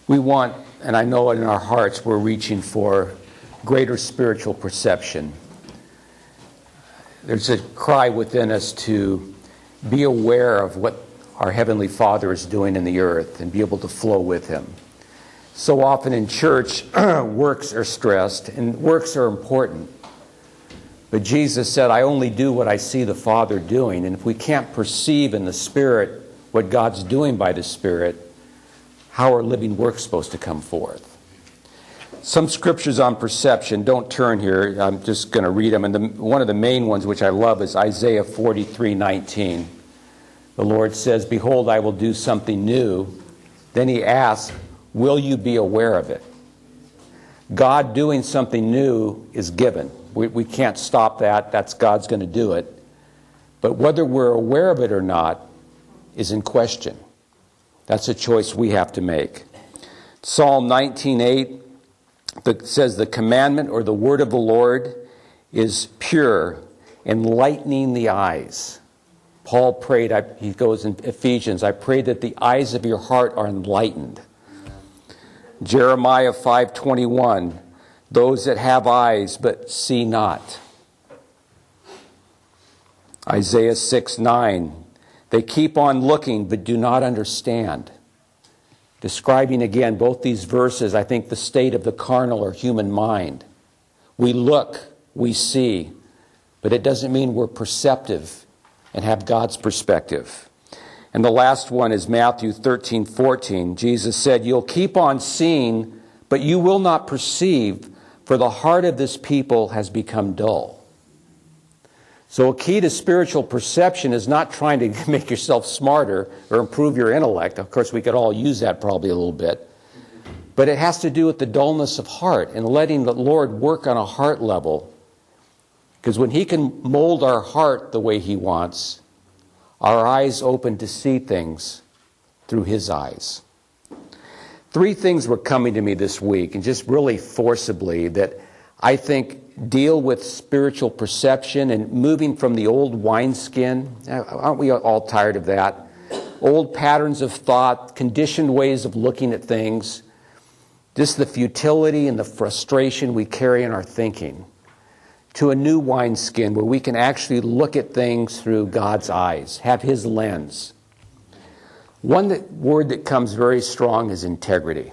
We want, and I know in our hearts we're reaching for greater spiritual perception. There's a cry within us to be aware of what our Heavenly Father is doing in the earth and be able to flow with Him. So often in church, works are stressed, and works are important. But Jesus said, I only do what I see the Father doing. And if we can't perceive in the Spirit what God's doing by the Spirit, how are living works supposed to come forth? Some scriptures on perception, don't turn here, I'm just going to read them. And one of the main ones which I love is Isaiah 43:19. The Lord says, behold, I will do something new. Then He asks, will you be aware of it? God doing something new is given. We can't stop that. That's God's going to do it. But whether we're aware of it or not is in question. That's a choice we have to make. Psalm 19:8 says, the commandment or the word of the Lord is pure, enlightening the eyes. Paul prayed, he goes in Ephesians, I pray that the eyes of your heart are enlightened. Jeremiah 5:21, those that have eyes but see not. Isaiah 6:9, they keep on looking but do not understand. Describing again both these verses, I think, the state of the carnal or human mind. We look, we see, but it doesn't mean we're perceptive and have God's perspective. And the last one is Matthew 13:14. Jesus said, you'll keep on seeing, but you will not perceive, for the heart of this people has become dull. So a key to spiritual perception is not trying to make yourself smarter or improve your intellect. Of course, we could all use that probably a little bit. But it has to do with the dullness of heart and letting the Lord work on a heart level. Because when He can mold our heart the way He wants, our eyes open to see things through His eyes. 3 things were coming to me this week, and just really forcibly, that I think deal with spiritual perception and moving from the old wineskin. Aren't we all tired of that? Old patterns of thought, conditioned ways of looking at things, just the futility and the frustration we carry in our thinking, to a new wineskin where we can actually look at things through God's eyes, have His lens. One word that comes very strong is integrity.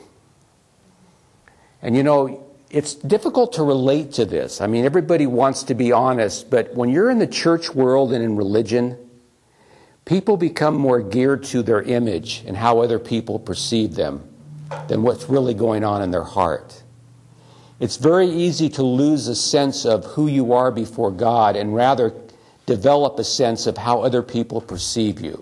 And you know, it's difficult to relate to this. I mean, everybody wants to be honest, but when you're in the church world and in religion, people become more geared to their image and how other people perceive them than what's really going on in their heart. It's very easy to lose a sense of who you are before God and rather develop a sense of how other people perceive you.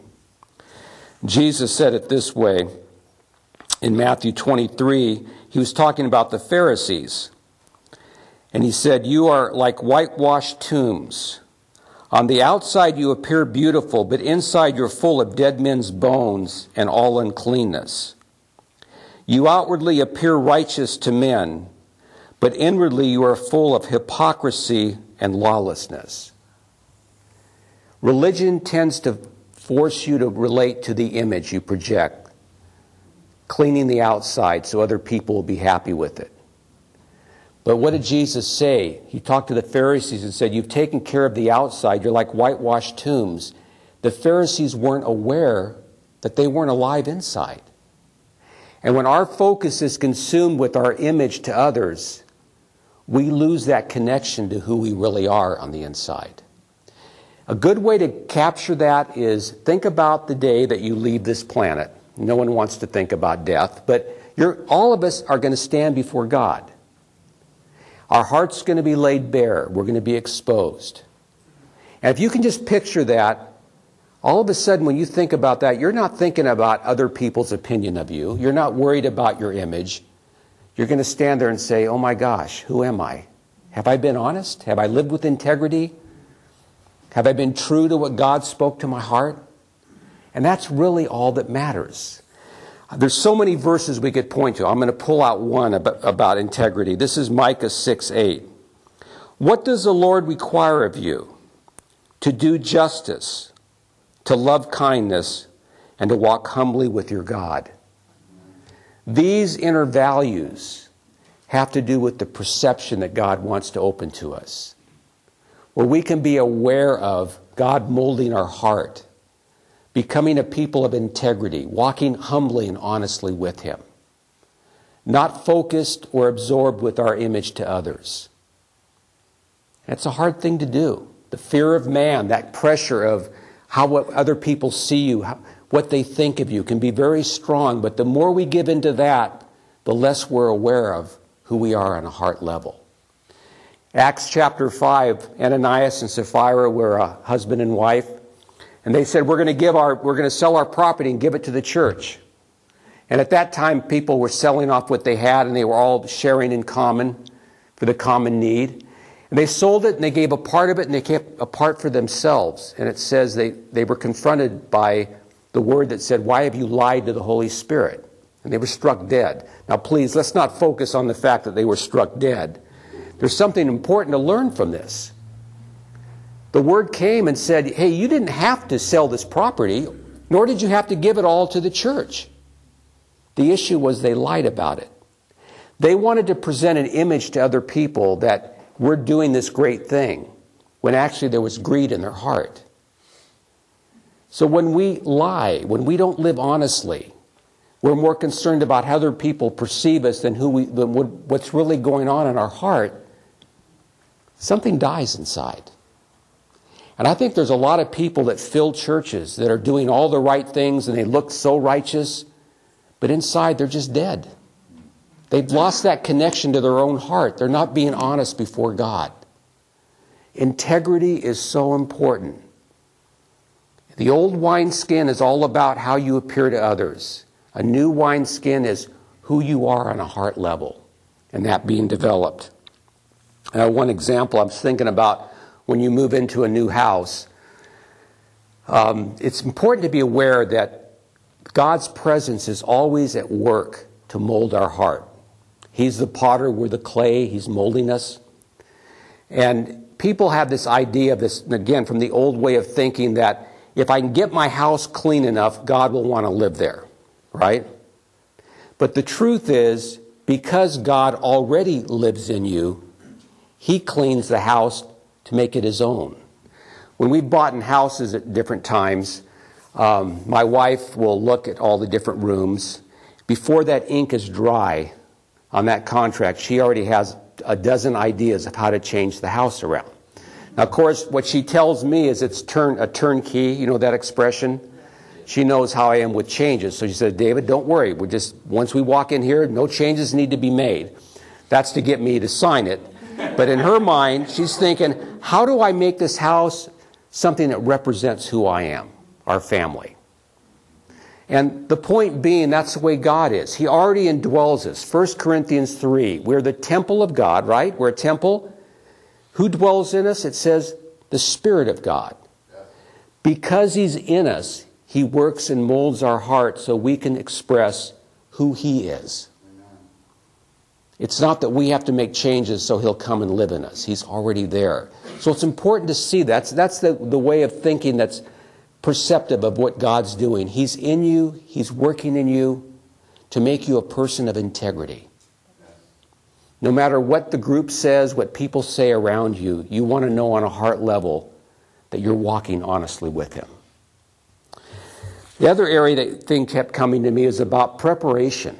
Jesus said it this way in Matthew 23. He was talking about the Pharisees. And He said, you are like whitewashed tombs. On the outside you appear beautiful, but inside you're full of dead men's bones and all uncleanness. You outwardly appear righteous to men, but inwardly you are full of hypocrisy and lawlessness. Religion tends to force you to relate to the image you project, cleaning the outside so other people will be happy with it. But what did Jesus say? He talked to the Pharisees and said, you've taken care of the outside, you're like whitewashed tombs. The Pharisees weren't aware that they weren't alive inside. And when our focus is consumed with our image to others, we lose that connection to who we really are on the inside. A good way to capture that is think about the day that you leave this planet. No one wants to think about death, but all of us are going to stand before God. Our heart's going to be laid bare. We're going to be exposed. And if you can just picture that, all of a sudden when you think about that, you're not thinking about other people's opinion of you. You're not worried about your image. You're going to stand there and say, oh my gosh, who am I? Have I been honest? Have I lived with integrity? Have I been true to what God spoke to my heart? And that's really all that matters. There's so many verses we could point to. I'm going to pull out one about integrity. This is Micah 6:8. What does the Lord require of you? To do justice, to love kindness, and to walk humbly with your God. These inner values have to do with the perception that God wants to open to us, where we can be aware of God molding our heart, becoming a people of integrity, walking humbly and honestly with Him, not focused or absorbed with our image to others. That's a hard thing to do. The fear of man, that pressure of what other people see you, what they think of you, can be very strong. But the more we give into that, the less we're aware of who we are on a heart level. Acts chapter 5, Ananias and Sapphira were a husband and wife. And they said, we're going to sell our property and give it to the church. And at that time, people were selling off what they had, and they were all sharing in common for the common need. And they sold it, and they gave a part of it, and they kept a part for themselves. And it says they were confronted by the word that said, why have you lied to the Holy Spirit? And they were struck dead. Now, please, let's not focus on the fact that they were struck dead. There's something important to learn from this. The word came and said, hey, you didn't have to sell this property, nor did you have to give it all to the church. The issue was they lied about it. They wanted to present an image to other people that we're doing this great thing, when actually there was greed in their heart. So when we lie, when we don't live honestly, we're more concerned about how other people perceive us than what's really going on in our heart. Something dies inside. And I think there's a lot of people that fill churches that are doing all the right things and they look so righteous, but inside they're just dead. They've lost that connection to their own heart. They're not being honest before God. Integrity is so important. The old wineskin is all about how you appear to others. A new wineskin is who you are on a heart level, and that being developed. One example I was thinking about, when you move into a new house, it's important to be aware that God's presence is always at work to mold our heart. He's the potter, we're the clay, He's molding us. And people have this idea of this, again, from the old way of thinking, that if I can get my house clean enough, God will want to live there, right? But the truth is, because God already lives in you, He cleans the house to make it His own. When we've bought in houses at different times, my wife will look at all the different rooms. Before that ink is dry on that contract, she already has a dozen ideas of how to change the house around. Now, of course, what she tells me is it's a turnkey, you know that expression? She knows how I am with changes. So she said, David, don't worry. Once we walk in here, no changes need to be made. That's to get me to sign it. But in her mind, she's thinking, how do I make this house something that represents who I am, our family? And the point being, that's the way God is. He already indwells us. 1 Corinthians 3, we're the temple of God, right? We're a temple. Who dwells in us? It says the Spirit of God. Because He's in us, He works and molds our heart so we can express who He is. It's not that we have to make changes so He'll come and live in us. He's already there. So it's important to see that. That's the way of thinking that's perceptive of what God's doing. He's in you. He's working in you to make you a person of integrity. No matter what the group says, what people say around you, you want to know on a heart level that you're walking honestly with Him. The other area that thing kept coming to me is about preparation.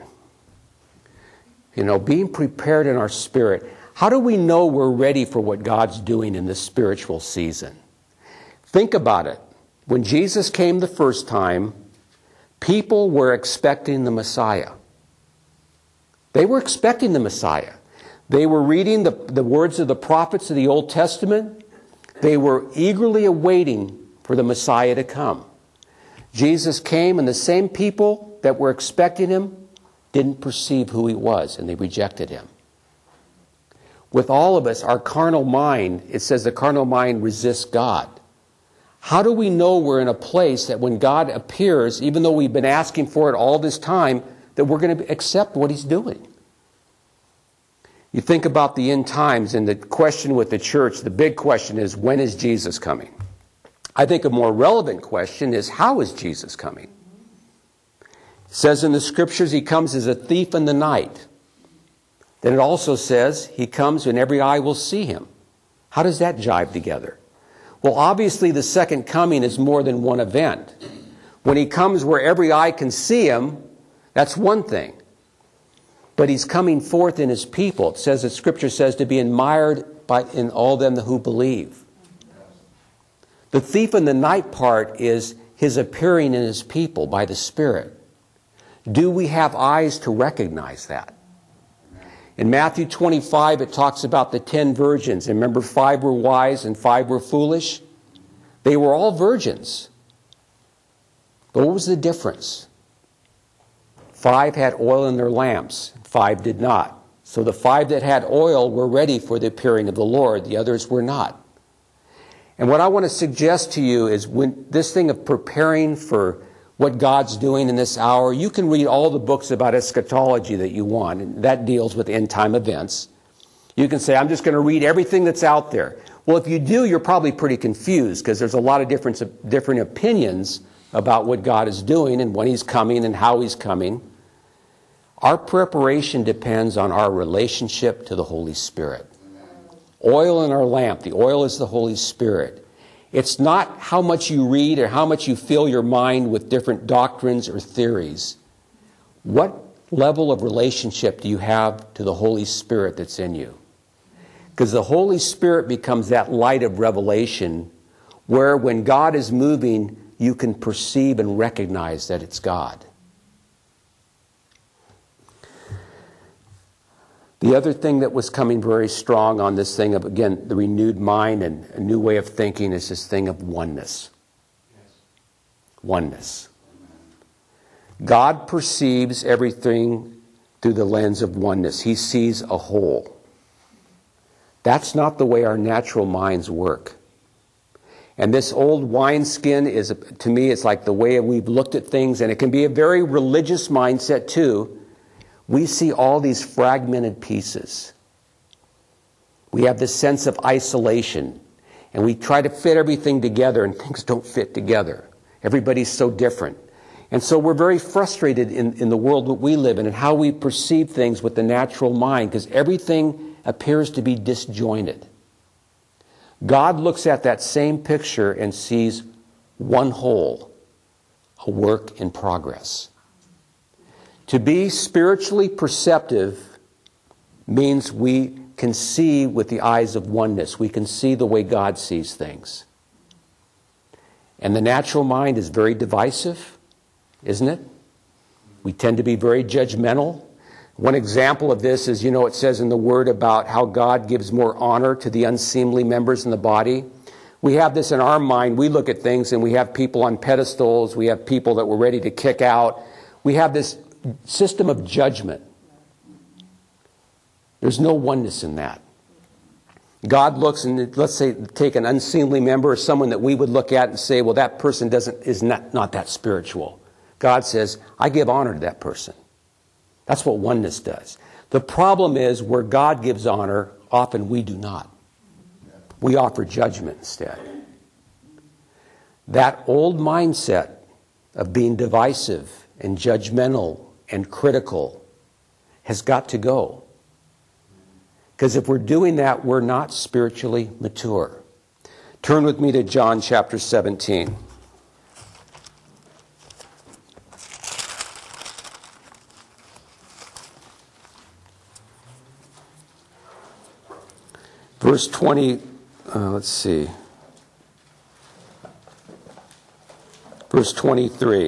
Being prepared in our spirit. How do we know we're ready for what God's doing in this spiritual season? Think about it. When Jesus came the first time, people were expecting the Messiah. They were expecting the Messiah. They were reading the words of the prophets of the Old Testament. They were eagerly awaiting for the Messiah to come. Jesus came, and the same people that were expecting Him didn't perceive who He was, and they rejected Him. With all of us, our carnal mind, it says the carnal mind resists God. How do we know we're in a place that when God appears, even though we've been asking for it all this time, that we're going to accept what He's doing? You think about the end times, and the question with the church, the big question is, when is Jesus coming? I think a more relevant question is, how is Jesus coming? says in the Scriptures he comes as a thief in the night. Then it also says he comes and every eye will see him. How does that jive together? Well, obviously the second coming is more than one event. When he comes where every eye can see him, that's one thing. But he's coming forth in his people. It says that Scripture says to be admired in all them who believe. The thief in the night part is his appearing in his people by the Spirit. Do we have eyes to recognize that? In Matthew 25, it talks about the 10 virgins. And remember, 5 were wise and 5 were foolish? They were all virgins. But what was the difference? 5 had oil in their lamps, 5 did not. So the 5 that had oil were ready for the appearing of the Lord, the others were not. And what I want to suggest to you is when this thing of preparing for what God's doing in this hour, you can read all the books about eschatology that you want, and that deals with end-time events. You can say, I'm just going to read everything that's out there. Well, if you do, you're probably pretty confused because there's a lot of different opinions about what God is doing and when He's coming and how He's coming. Our preparation depends on our relationship to the Holy Spirit. Oil in our lamp, the oil is the Holy Spirit. It's not how much you read or how much you fill your mind with different doctrines or theories. What level of relationship do you have to the Holy Spirit that's in you? Because the Holy Spirit becomes that light of revelation where when God is moving, you can perceive and recognize that it's God. The other thing that was coming very strong on this thing of, again, the renewed mind and a new way of thinking is this thing of oneness. Oneness. God perceives everything through the lens of oneness. He sees a whole. That's not the way our natural minds work. And this old wineskin is, to me, it's like the way we've looked at things, and it can be a very religious mindset too. We see all these fragmented pieces. We have this sense of isolation, and we try to fit everything together, and things don't fit together. Everybody's so different. And so we're very frustrated in the world that we live in and how we perceive things with the natural mind, because everything appears to be disjointed. God looks at that same picture and sees one whole, a work in progress. To be spiritually perceptive means we can see with the eyes of oneness. We can see the way God sees things. And the natural mind is very divisive, isn't it? We tend to be very judgmental. One example of this is, it says in the Word about how God gives more honor to the unseemly members in the body. We have this in our mind. We look at things and we have people on pedestals. We have people that we're ready to kick out. We have this system of judgment. There's no oneness in that. God looks and, let's say, take an unseemly member or someone that we would look at and say, well, that person is not that spiritual. God says, I give honor to that person. That's what oneness does. The problem is where God gives honor, often we do not. We offer judgment instead. That old mindset of being divisive and judgmental and critical has got to go. Because if we're doing that, we're not spiritually mature. Turn with me to John chapter 17. Verse 20, let's see. Verse 23.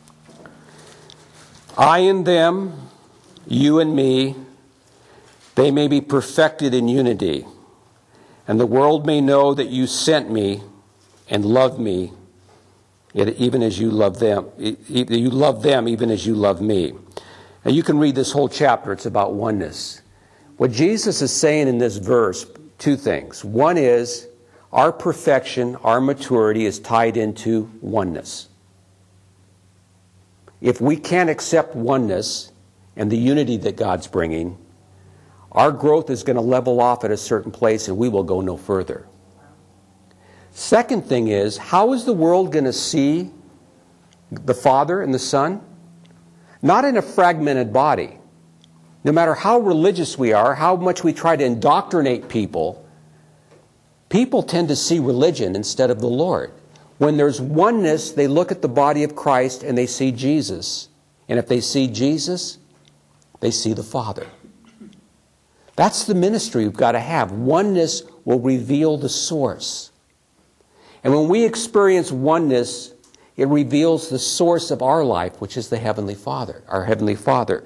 I and them, you and me, they may be perfected in unity, and the world may know that you sent me and love me, even as you love them. You love them even as you love me. And you can read this whole chapter. It's about oneness. What Jesus is saying in this verse, two things. One is our perfection, our maturity is tied into oneness. If we can't accept oneness and the unity that God's bringing, our growth is going to level off at a certain place and we will go no further. Second thing is, how is the world going to see the Father and the Son? not in a fragmented body. No matter how religious we are, how much we try to indoctrinate people, people tend to see religion instead of the Lord. When there's oneness, they look at the body of Christ and they see Jesus. And if they see Jesus, they see the Father. That's the ministry we've got to have. Oneness will reveal the source. And when we experience oneness, it reveals the source of our life, which is the Heavenly Father, our Heavenly Father.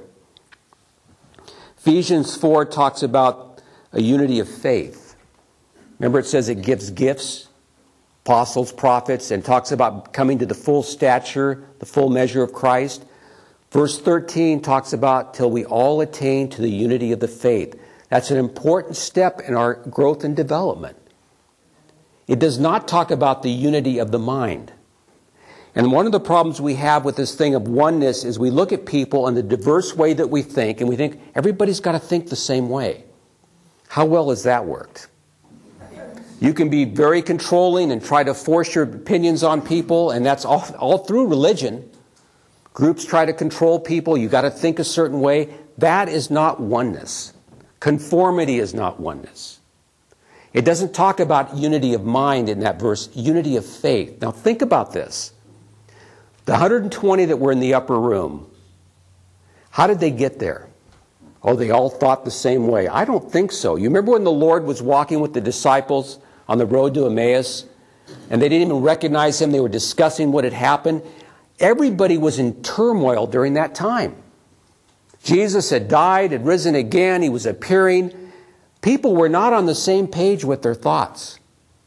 Ephesians 4 talks about a unity of faith. Remember, it says it gives gifts, apostles, prophets, and talks about coming to the full stature, the full measure of Christ. Verse 13 talks about till we all attain to the unity of the faith. That's an important step in our growth and development. It does not talk about the unity of the mind. And one of the problems we have with this thing of oneness is we look at people in the diverse way that we think, and we think everybody's got to think the same way. How well has that worked? You can be very controlling and try to force your opinions on people, and that's all through religion. Groups try to control people. You've got to think a certain way. That is not oneness. Conformity is not oneness. It doesn't talk about unity of mind in that verse, unity of faith. Now think about this. The 120 that were in the upper room, how did they get there? Oh, they all thought the same way. I don't think so. You remember when the Lord was walking with the disciples on the road to Emmaus, and they didn't even recognize him? They were discussing what had happened. Everybody was in turmoil during that time. Jesus had died, had risen again, he was appearing. People were not on the same page with their thoughts.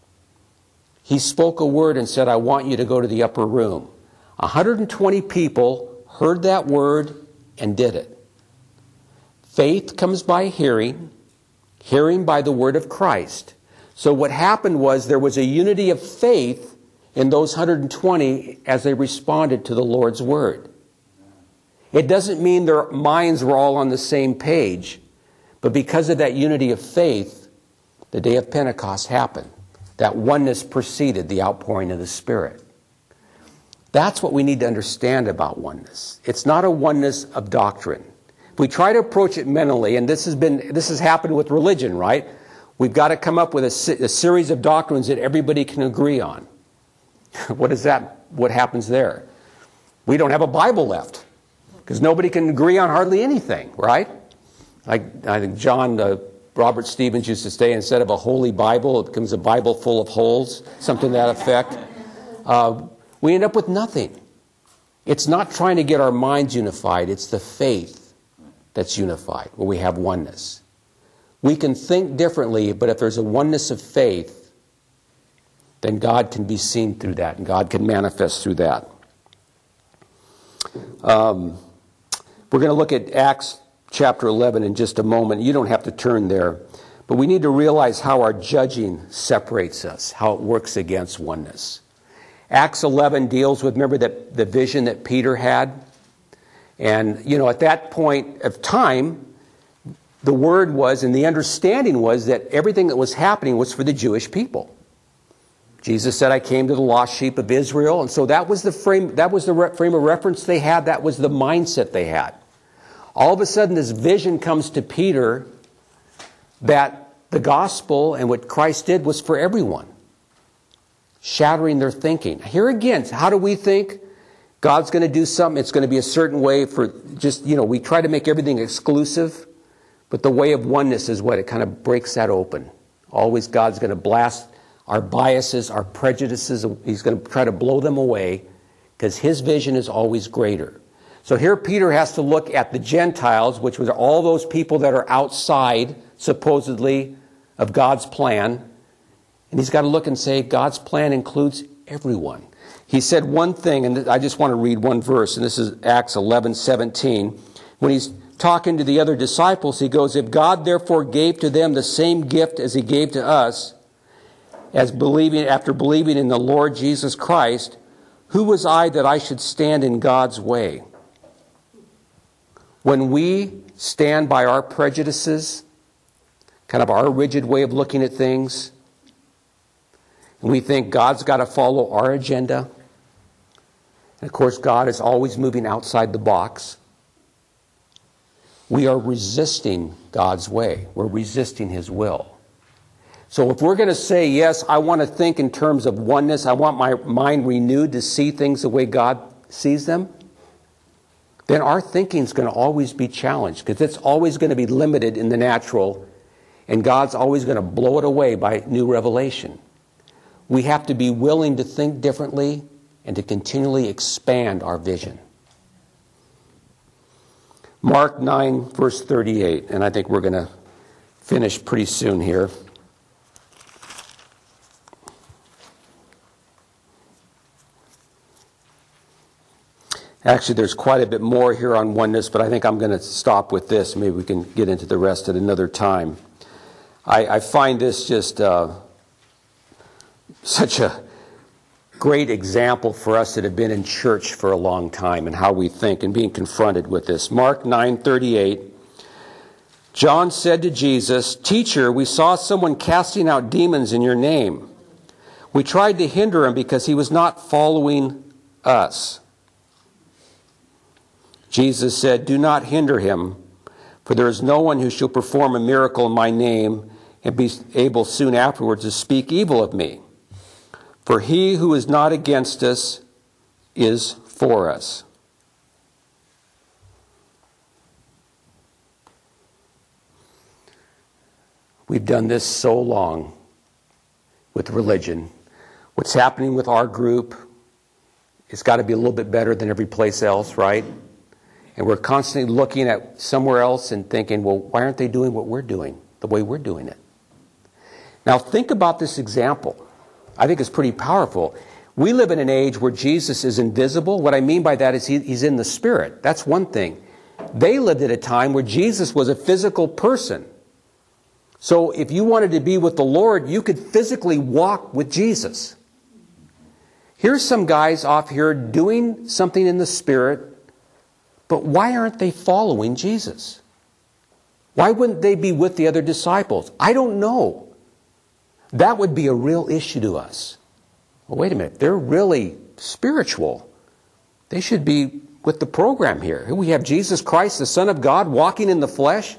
He spoke a word and said, I want you to go to the upper room. 120 people heard that word and did it. Faith comes by hearing, hearing by the word of Christ. So what happened was there was a unity of faith in those 120 as they responded to the Lord's word. It doesn't mean their minds were all on the same page, but because of that unity of faith, the day of Pentecost happened. That oneness preceded the outpouring of the Spirit. That's what we need to understand about oneness. It's not a oneness of doctrine. If we try to approach it mentally, and this has happened with religion, right? We've got to come up with a series of doctrines that everybody can agree on. What happens there? We don't have a Bible left because nobody can agree on hardly anything, right? I think Robert Stevens used to say, instead of a holy Bible, it becomes a Bible full of holes, something to that effect. We end up with nothing. It's not trying to get our minds unified. It's the faith that's unified, where we have oneness. We can think differently, but if there's a oneness of faith, then God can be seen through that, and God can manifest through that. We're going to look at Acts chapter 11 in just a moment. You don't have to turn there. But we need to realize how our judging separates us, how it works against oneness. Acts 11 deals with, remember, the vision that Peter had? And, at that point of time, the word was, and the understanding was, that everything that was happening was for the Jewish people. Jesus said, I came to the lost sheep of Israel. And so that was the frame of reference they had. That was the mindset they had. All of a sudden, this vision comes to Peter that the gospel and what Christ did was for everyone, shattering their thinking. Here again, how do we think? God's going to do something. It's going to be a certain way for just, we try to make everything exclusive, but the way of oneness is what? It kind of breaks that open. Always God's going to blast our biases, our prejudices. He's going to try to blow them away because his vision is always greater. So here Peter has to look at the Gentiles, which was all those people that are outside, supposedly, of God's plan. And he's got to look and say, God's plan includes everyone. He said one thing, and I just want to read one verse, and this is Acts 11:17. When he's talking to the other disciples, he goes, if God therefore gave to them the same gift as he gave to us, after believing in the Lord Jesus Christ, who was I that I should stand in God's way? When we stand by our prejudices, kind of our rigid way of looking at things, and we think God's got to follow our agenda, and of course God is always moving outside the box. we are resisting God's way. We're resisting His will. So if we're going to say, yes, I want to think in terms of oneness, I want my mind renewed to see things the way God sees them, then our thinking is going to always be challenged, because it's always going to be limited in the natural, and God's always going to blow it away by new revelation. We have to be willing to think differently and to continually expand our vision. Mark 9, verse 38, and I think we're going to finish pretty soon here. Actually, there's quite a bit more here on oneness, but I think I'm going to stop with this. Maybe we can get into the rest at another time. I find this just such a great example for us that have been in church for a long time and how we think and being confronted with this. Mark 9:38. John said to Jesus, "Teacher, we saw someone casting out demons in your name. We tried to hinder him because he was not following us." Jesus said, "Do not hinder him, for there is no one who shall perform a miracle in my name and be able soon afterwards to speak evil of me. For he who is not against us is for us." We've done this so long with religion. What's happening with our group has got to be a little bit better than every place else, right? And we're constantly looking at somewhere else and thinking, well, why aren't they doing what we're doing, the way we're doing it? Now think about this example. I think it's pretty powerful. We live in an age where Jesus is invisible. What I mean by that is he's in the Spirit. That's one thing. They lived at a time where Jesus was a physical person. So if you wanted to be with the Lord, you could physically walk with Jesus. Here's some guys off here doing something in the Spirit, but why aren't they following Jesus? Why wouldn't they be with the other disciples? I don't know. That would be a real issue to us. Well, wait a minute. They're really spiritual. They should be with the program here. We have Jesus Christ, the Son of God, walking in the flesh.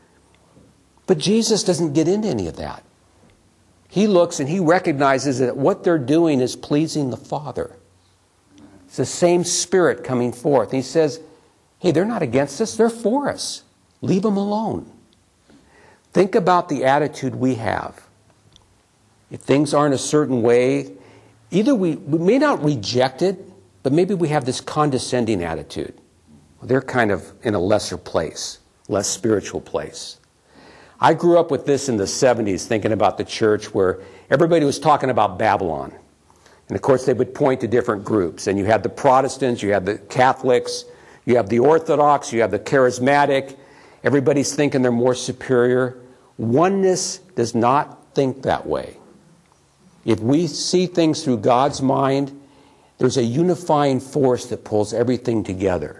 But Jesus doesn't get into any of that. He looks and he recognizes that what they're doing is pleasing the Father. It's the same Spirit coming forth. He says, hey, they're not against us, they're for us. Leave them alone. Think about the attitude we have. If things aren't a certain way, either we may not reject it, but maybe we have this condescending attitude. They're kind of in a lesser place, less spiritual place. I grew up with this in the 70s, thinking about the church where everybody was talking about Babylon. And of course they would point to different groups. And you had the Protestants, you had the Catholics, you have the Orthodox, you have the Charismatic. Everybody's thinking they're more superior. Oneness does not think that way. If we see things through God's mind, there's a unifying force that pulls everything together.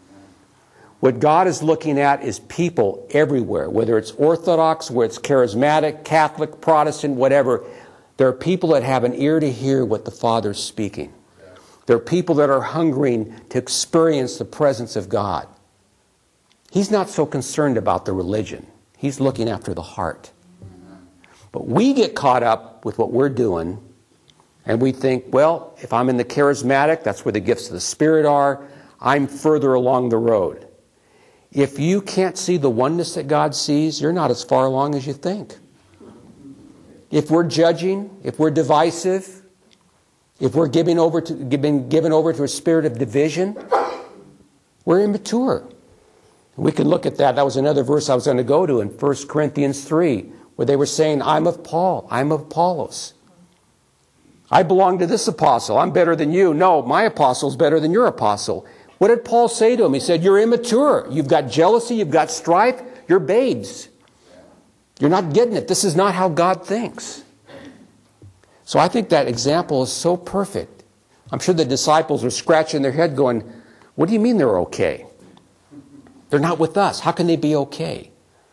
What God is looking at is people everywhere, whether it's Orthodox, whether it's Charismatic, Catholic, Protestant, whatever. There are people that have an ear to hear what the Father's speaking. There are people that are hungering to experience the presence of God. He's not so concerned about the religion. He's looking after the heart. But we get caught up with what we're doing, and we think, well, if I'm in the Charismatic, that's where the gifts of the Spirit are. I'm further along the road. If you can't see the oneness that God sees, you're not as far along as you think. If we're judging, if we're divisive, if we're given over to a spirit of division, we're immature. We can look at that. That was another verse I was going to go to in 1 Corinthians 3, where they were saying, I'm of Paul, I'm of Apollos. I belong to this apostle. I'm better than you. No, my apostle's better than your apostle. What did Paul say to him? He said, you're immature. You've got jealousy. You've got strife. You're babes. You're not getting it. This is not how God thinks. So I think that example is so perfect. I'm sure the disciples are scratching their head going, what do you mean they're okay? They're not with us. How can they be okay?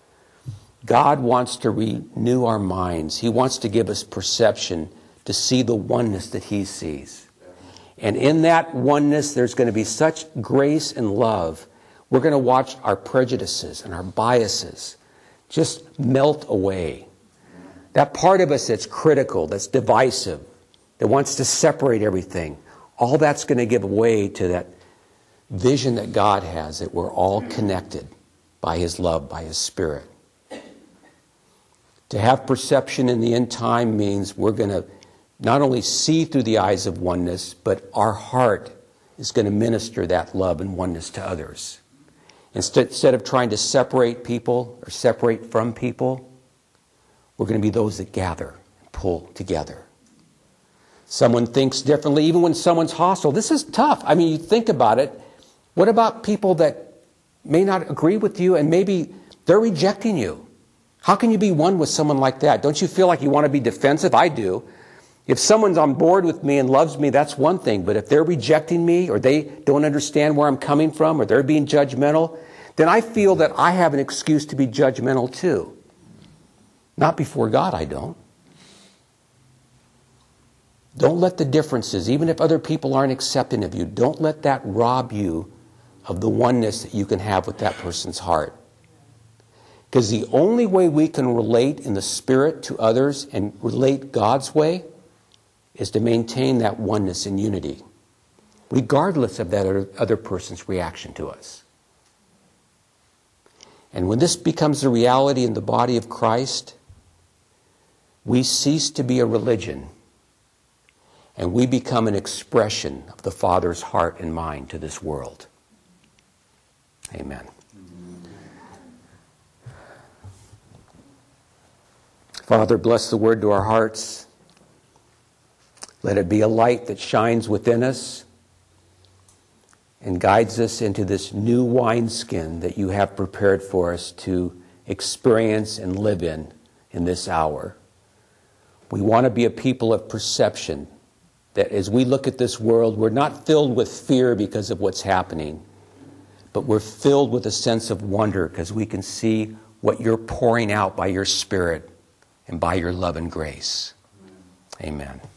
God wants to renew our minds. He wants to give us perception to see the oneness that He sees. And in that oneness, there's going to be such grace and love. We're going to watch our prejudices and our biases just melt away. That part of us that's critical, that's divisive, that wants to separate everything, all that's going to give way to that vision that God has, that we're all connected by His love, by His Spirit. To have perception in the end time means we're going to not only see through the eyes of oneness, but our heart is going to minister that love and oneness to others. Instead of trying to separate people or separate from people, we're going to be those that gather and pull together. Someone thinks differently, even when someone's hostile. This is tough. I mean, you think about it. What about people that may not agree with you and maybe they're rejecting you? How can you be one with someone like that? Don't you feel like you want to be defensive? I do. If someone's on board with me and loves me, that's one thing. But if they're rejecting me or they don't understand where I'm coming from or they're being judgmental, then I feel that I have an excuse to be judgmental too. Not before God, I don't. Don't let the differences, even if other people aren't accepting of you, don't let that rob you of the oneness that you can have with that person's heart. Because the only way we can relate in the Spirit to others and relate God's way is to maintain that oneness and unity, regardless of that other person's reaction to us. And when this becomes a reality in the body of Christ, we cease to be a religion and we become an expression of the Father's heart and mind to this world. Amen. Father, bless the word to our hearts. Let it be a light that shines within us and guides us into this new wineskin that you have prepared for us to experience and live in this hour. We want to be a people of perception, that as we look at this world, we're not filled with fear because of what's happening, but we're filled with a sense of wonder because we can see what you're pouring out by your Spirit and by your love and grace. Amen.